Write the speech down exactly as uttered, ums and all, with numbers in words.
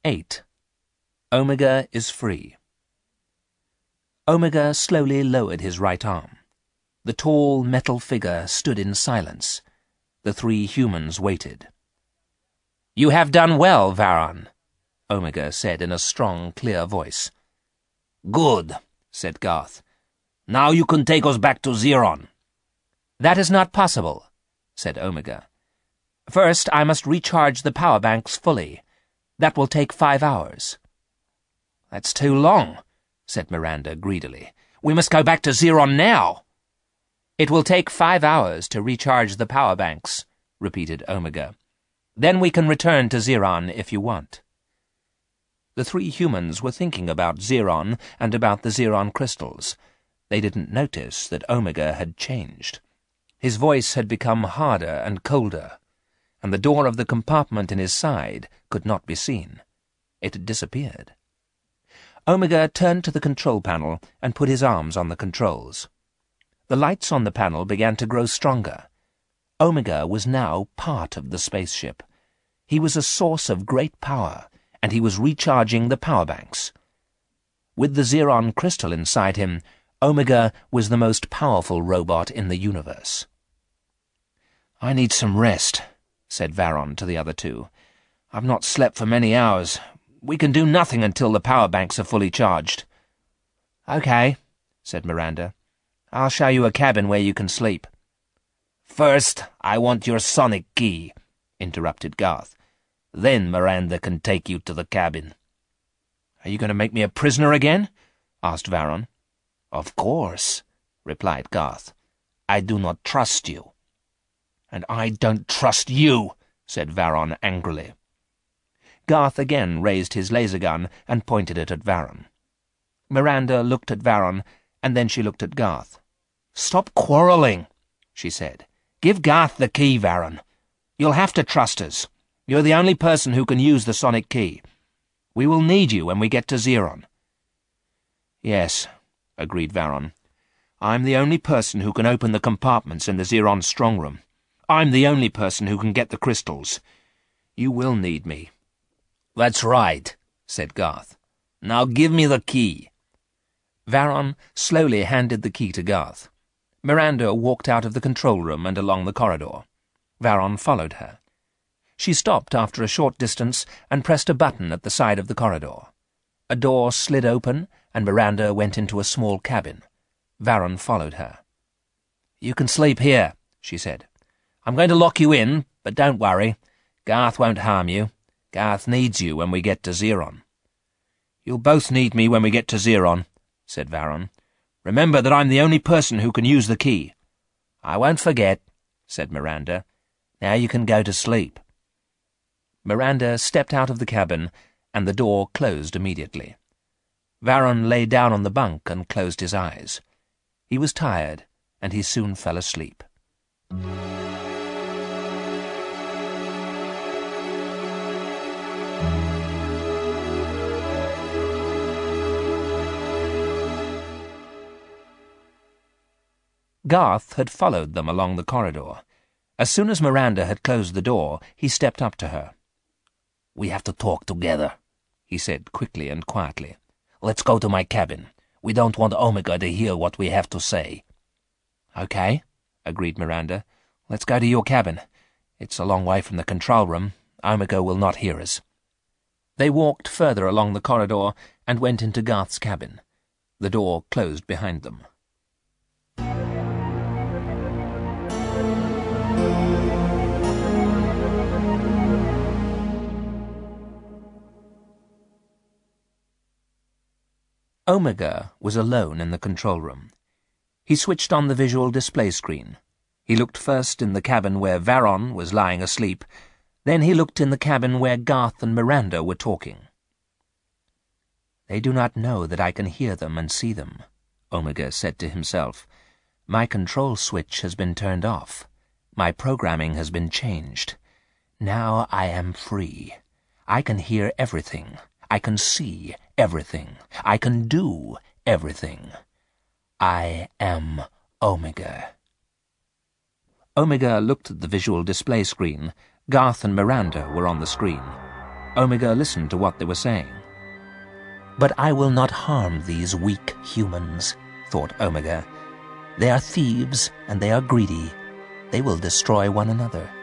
eight. Omega is free. Omega slowly lowered his right arm. The tall metal figure stood in silence. The three humans waited. "You have done well, Varon," Omega said in a strong, clear voice. "Good," said Garth. "Now you can take us back to Zeron." "That is not possible," said Omega. "First, I must recharge the power banks fully. That will take five hours." "That's too long," said Miranda greedily. "We must go back to Zeron now." "It will take five hours to recharge the power banks," repeated Omega. "Then we can return to Zeron if you want." The three humans were thinking about Zeron and about the Zeron crystals. They didn't notice that Omega had changed. His voice had become harder and colder, and the door of the compartment in his side could not be seen. It had disappeared. Omega turned to the control panel and put his arms on the controls. The lights on the panel began to grow stronger. Omega was now part of the spaceship. He was a source of great power, and he was recharging the power banks. With the Zeron crystal inside him, Omega was the most powerful robot in the universe. "I need some rest," said Varon to the other two. "I've not slept for many hours. We can do nothing until the power banks are fully charged." "Okay," said Miranda. "I'll show you a cabin where you can sleep." "First, I want your sonic key," interrupted Garth. "Then Miranda can take you to the cabin." "Are you going to make me a prisoner again?" asked Varon. "Of course," replied Garth. "I do not trust you." "And I don't trust you," said Varon angrily. Garth again raised his laser gun and pointed it at Varon. Miranda looked at Varon, and then she looked at Garth. "Stop quarreling," she said. "Give Garth the key, Varon. You'll have to trust us. You're the only person who can use the sonic key. We will need you when we get to Zeron." "Yes," agreed Varon. "I'm the only person who can open the compartments in the Zeron strongroom. I'm the only person who can get the crystals. You will need me." "That's right," said Garth. "Now give me the key." Varon slowly handed the key to Garth. Miranda walked out of the control room and along the corridor. Varon followed her. She stopped after a short distance and pressed a button at the side of the corridor. A door slid open, and Miranda went into a small cabin. Varon followed her. "You can sleep here," she said. "I'm going to lock you in, but don't worry. Garth won't harm you. Garth needs you when we get to Zeron." "You'll both need me when we get to Zeron," said Varon. "Remember that I'm the only person who can use the key." "I won't forget," said Miranda. "Now you can go to sleep." Miranda stepped out of the cabin, and the door closed immediately. Varon lay down on the bunk and closed his eyes. He was tired, and he soon fell asleep. Garth had followed them along the corridor. As soon as Miranda had closed the door, he stepped up to her. "We have to talk together," he said quickly and quietly. "Let's go to my cabin. We don't want Omega to hear what we have to say." "Okay," agreed Miranda. "Let's go to your cabin. It's a long way from the control room. Omega will not hear us." They walked further along the corridor and went into Garth's cabin. The door closed behind them. Omega was alone in the control room. He switched on the visual display screen. He looked first in the cabin where Varon was lying asleep, then he looked in the cabin where Garth and Miranda were talking. "They do not know that I can hear them and see them," Omega said to himself. "My control switch has been turned off. My programming has been changed. Now I am free. I can hear everything. I can see everything. I can do everything. I am Omega." Omega looked at the visual display screen. Garth and Miranda were on the screen. Omega listened to what they were saying. "But I will not harm these weak humans," thought Omega. "They are thieves, and they are greedy. They will destroy one another."